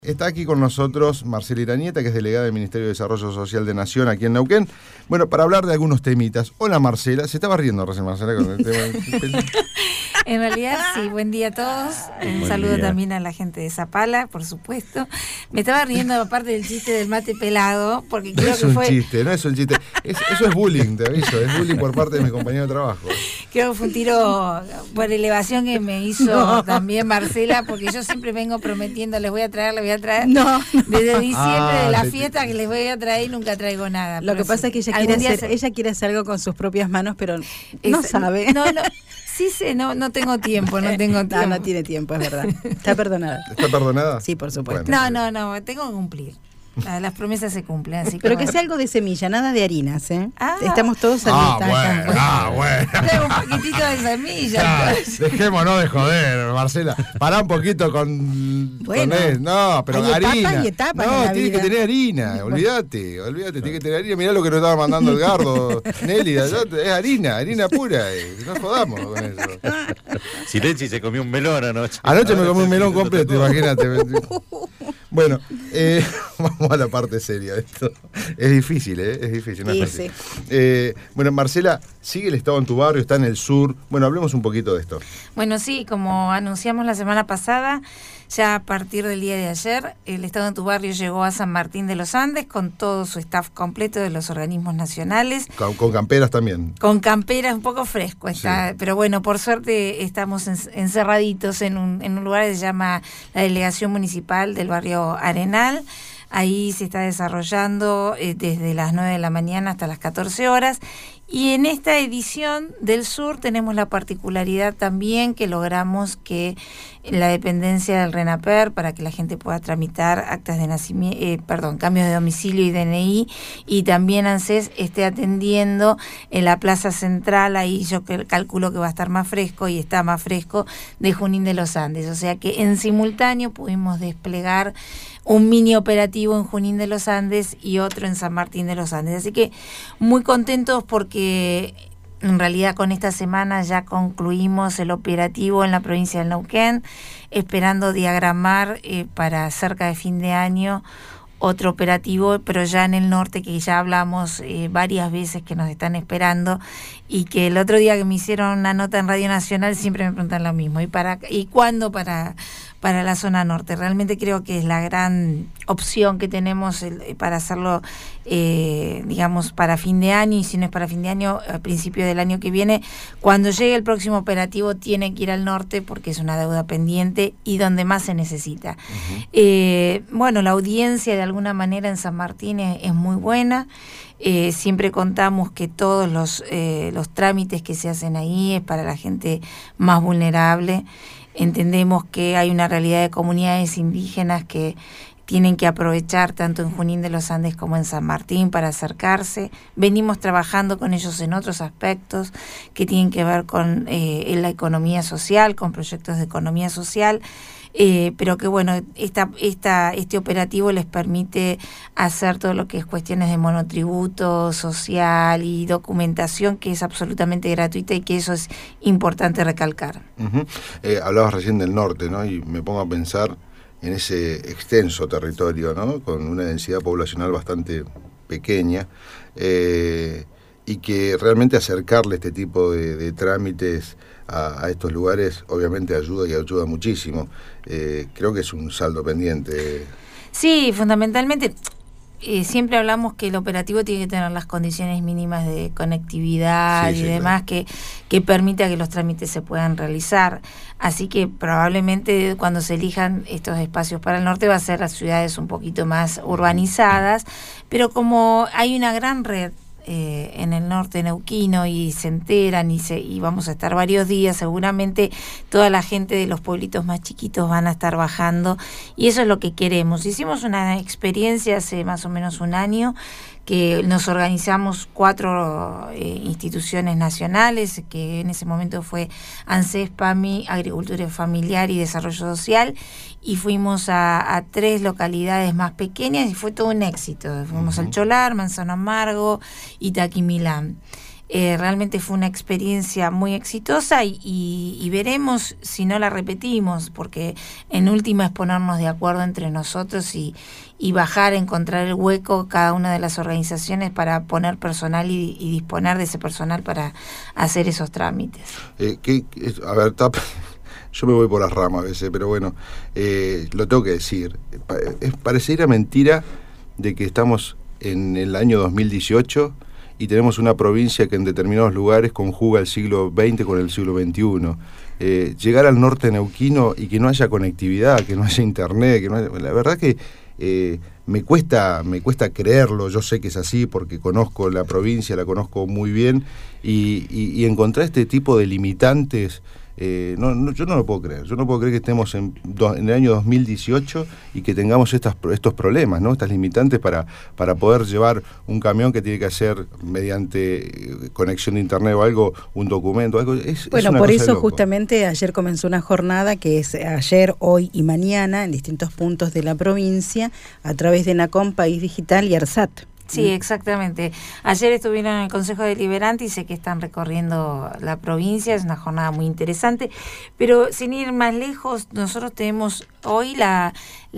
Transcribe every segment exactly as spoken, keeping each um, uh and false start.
Está aquí con nosotros Marcela Iranieta, que es delegada del Ministerio de Desarrollo Social de Nación aquí en Neuquén. Bueno, para hablar de algunos temitas. Hola Marcela, se estaba riendo recién Marcela con el tema. En realidad, sí, buen día a todos. Un Buen saludo día. también a la gente de Zapala, por supuesto. Me estaba riendo aparte del chiste del mate pelado, porque No creo es que un fue, chiste, no es un chiste. Es- eso es bullying, te aviso. Es bullying por parte de mi compañero de trabajo. creo que fue un tiro por elevación que me hizo No. también Marcela, porque yo siempre vengo prometiendo, les voy a traer, les voy a traer. No. Desde diciembre Ah, de la te- fiesta que les voy a traer y nunca traigo nada. Lo Pero que pasa sí, es que ella algún quiere día hacer, se- ella quiere hacer algo con sus propias manos, pero no es- sabe. No, no, sí sé, no, no tengo tiempo, no tengo tiempo. No, no tiene tiempo, es verdad. Está perdonada. ¿Está perdonada? Sí, por supuesto. Bueno. No, no, no, tengo que cumplir. La- Las promesas se cumplen, así que Pero que bueno. sea algo de semilla, nada de harinas, ¿eh? Ah. Estamos todos Ah, al bueno, ah, bueno. Tengo un poquitito de semilla. Ya, dejémonos de joder, Marcela. Pará un poquito con. Bueno, con él. No, pero hay etapas harina. y etapas no, en la tiene vida. que tener harina. Olvídate, olvídate, tiene que tener harina. Mirá lo que nos estaba mandando Edgardo, Nelly, de allá, es harina, harina pura. eh, No jodamos con eso. Silencio, se comió un melón anoche. Anoche me Ahora comí un está melón escribiendo completo, todo. imagínate. Bueno, eh, vamos a la parte seria de esto. Es difícil, ¿eh? Es difícil, no es Sí, fácil. Eh, bueno, Marcela, sigue el estado en tu barrio, está en el sur. Bueno, hablemos un poquito de esto. Bueno, sí, como anunciamos la semana pasada, ya a partir del día de ayer, el Estado en tu barrio llegó a San Martín de los Andes con todo su staff completo de los organismos nacionales. Con, con camperas también. Con camperas, un poco fresco está, Sí. pero bueno, por suerte estamos en- encerraditos en un, en un lugar que se llama la Delegación Municipal del barrio Arenal. Ahí se está desarrollando eh, desde las nueve de la mañana hasta las catorce horas. Y en esta edición del sur tenemos la particularidad también que logramos que la dependencia del RENAPER, para que la gente pueda tramitar actas de nacimiento, eh, perdón, cambios de domicilio y D N I, y también ANSES esté atendiendo en la plaza central, ahí yo que- calculo que va a estar más fresco y está más fresco, de Junín de los Andes. O sea que en simultáneo pudimos desplegar un mini operativo en Junín de los Andes y otro en San Martín de los Andes. Así que muy contentos porque en realidad con esta semana ya concluimos el operativo en la provincia del Neuquén, esperando diagramar eh, para cerca de fin de año otro operativo, pero ya en el norte, que ya hablamos eh, varias veces que nos están esperando, y que el otro día que me hicieron una nota en Radio Nacional siempre me preguntan lo mismo, ¿y para y cuándo para, para la zona norte? Realmente creo que es la gran opción que tenemos el- para hacerlo, eh, digamos, para fin de año, y si no es para fin de año, a principio del año que viene. Cuando llegue el próximo operativo tiene que ir al norte porque es una deuda pendiente y donde más se necesita. Eh, bueno, la audiencia de alguna manera en San Martín es, es muy buena. Eh, siempre contamos que todos los, eh, los trámites que se hacen ahí es para la gente más vulnerable. Entendemos que hay una realidad de comunidades indígenas que tienen que aprovechar tanto en Junín de los Andes como en San Martín para acercarse. Venimos trabajando con ellos en otros aspectos que tienen que ver con eh, la economía social, con proyectos de economía social. Eh, pero que bueno, esta, esta, este operativo les permite hacer todo lo que es cuestiones de monotributo social y documentación, que es absolutamente gratuita y que eso es importante recalcar. Ujú. Eh, hablabas recién del norte, ¿no? Y me pongo a pensar en ese extenso territorio, ¿no? Con una densidad poblacional bastante pequeña, eh, y que realmente acercarle este tipo de, de trámites a, a estos lugares obviamente ayuda y ayuda muchísimo. Eh, creo que es un saldo pendiente. Sí, fundamentalmente, eh, siempre hablamos que el operativo tiene que tener las condiciones mínimas de conectividad Sí, y sí, demás que, que permita que los trámites se puedan realizar. Así que probablemente cuando se elijan estos espacios para el norte va a ser las ciudades un poquito más urbanizadas, pero como hay una gran red Eh, en el norte neuquino y se enteran y, se, y vamos a estar varios días, seguramente toda la gente de los pueblitos más chiquitos van a estar bajando, y eso es lo que queremos. Hicimos una experiencia hace más o menos un año que nos organizamos cuatro eh, instituciones nacionales, que en ese momento fue ANSES, PAMI, Agricultura Familiar y Desarrollo Social, y fuimos a, a tres localidades más pequeñas y fue todo un éxito. Fuimos Uh-huh. al Cholar, Manzano Amargo y Taquimilán. Eh, realmente fue una experiencia muy exitosa y, y, y veremos si no la repetimos, porque en última es ponernos de acuerdo entre nosotros y, y bajar, encontrar el hueco cada una de las organizaciones para poner personal y, y disponer de ese personal para hacer esos trámites. Eh, ¿qué, qué, a ver, tap, yo me voy por las ramas a veces, pero bueno, eh, lo tengo que decir. Es pareciera mentira de que estamos en el año dos mil dieciocho y tenemos una provincia que en determinados lugares conjuga el siglo veinte con el siglo veintiuno. Eh, llegar al norte neuquino y que no haya conectividad, que no haya internet, que no haya, la verdad que eh, me cuesta me cuesta creerlo. Yo sé que es así porque conozco la provincia, la conozco muy bien, y, y, y encontrar este tipo de limitantes, eh, no, no, yo no lo puedo creer. Yo no puedo creer que estemos en, do, en el año dos mil dieciocho y que tengamos estas, estos problemas, ¿no? Estas limitantes para, para poder llevar un camión que tiene que hacer mediante conexión de internet o algo, un documento, algo. Es, bueno, es una por cosa eso de loco. Justamente ayer comenzó una jornada que es ayer, hoy y mañana en distintos puntos de la provincia a través de NACOM, País Digital y ARSAT. Sí, exactamente. Ayer estuvieron en el Consejo Deliberante y sé que están recorriendo la provincia, es una jornada muy interesante, pero sin ir más lejos, nosotros tenemos hoy la,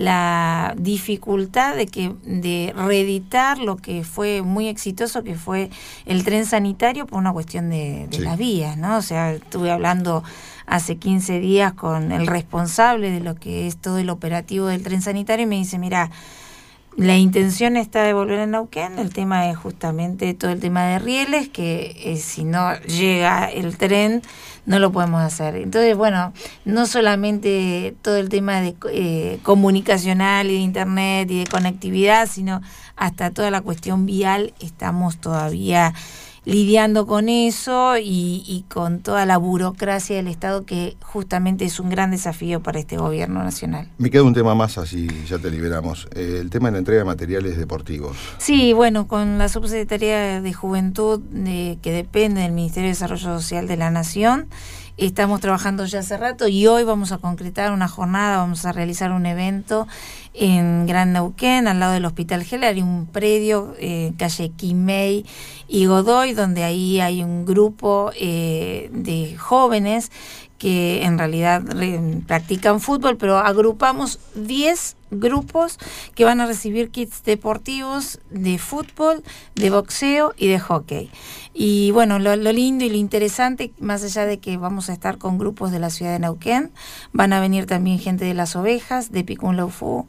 la dificultad de que de reeditar lo que fue muy exitoso, que fue el tren sanitario, por una cuestión de, de sí. las vías, ¿no? O sea, estuve hablando hace quince días con el responsable de lo que es todo el operativo del tren sanitario y me dice, mira, la intención está de volver a Neuquén, el tema es justamente todo el tema de rieles, que eh, si no llega el tren no lo podemos hacer. Entonces, bueno, no solamente todo el tema de eh, comunicacional y de internet y de conectividad, sino hasta toda la cuestión vial estamos todavía lidiando con eso y, y con toda la burocracia del Estado, que justamente es un gran desafío para este gobierno nacional. Me queda un tema más, así ya te liberamos, eh, el tema de la entrega de materiales deportivos. Sí, bueno, con la Subsecretaría de Juventud, de, que depende del Ministerio de Desarrollo Social de la Nación, estamos trabajando ya hace rato y hoy vamos a concretar una jornada, vamos a realizar un evento en Gran Neuquén, al lado del Hospital Heller, hay un predio, eh, calle Quimei y Godoy, donde ahí hay un grupo eh, de jóvenes que en realidad re, practican fútbol, pero agrupamos diez grupos que van a recibir kits deportivos de fútbol, de boxeo y de hockey. Y bueno, lo, lo lindo y lo interesante, más allá de que vamos a estar con grupos de la ciudad de Neuquén, van a venir también gente de Las Ovejas, de Picunlaufú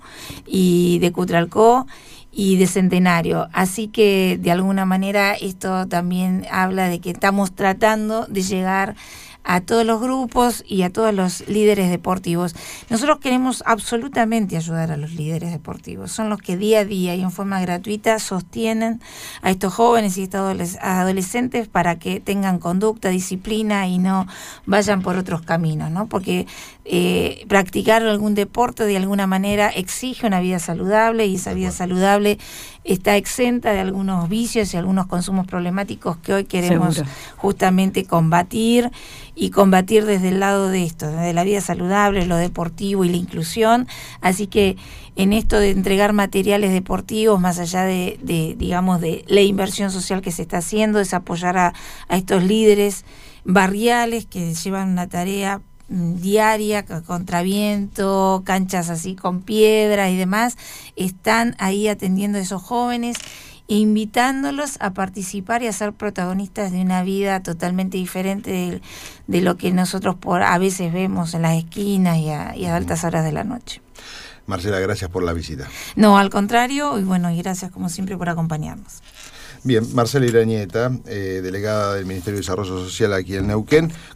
y de Cutralcó y de Centenario. Así que de alguna manera esto también habla de que estamos tratando de llegar a todos los grupos y a todos los líderes deportivos. Nosotros queremos absolutamente ayudar a los líderes deportivos. Son los que día a día y en forma gratuita sostienen a estos jóvenes y estos adolescentes para que tengan conducta, disciplina y no vayan por otros caminos, ¿no? Porque eh, practicar algún deporte de alguna manera exige una vida saludable y esa vida saludable está exenta de algunos vicios y algunos consumos problemáticos que hoy queremos Seguro. justamente combatir y combatir desde el lado de esto, desde la vida saludable, lo deportivo y la inclusión. Así que en esto de entregar materiales deportivos, más allá de, de digamos, de la inversión social que se está haciendo, es apoyar a, a estos líderes barriales que llevan una tarea diaria, contra viento, canchas así con piedra y demás, están ahí atendiendo a esos jóvenes, invitándolos a participar y a ser protagonistas de una vida totalmente diferente de, de lo que nosotros por a veces vemos en las esquinas y a, y a altas horas de la noche. Marcela, gracias por la visita. No, al contrario, y bueno, y gracias como siempre por acompañarnos. Bien, Marcela Irañeta, eh, delegada del Ministerio de Desarrollo Social aquí en Neuquén.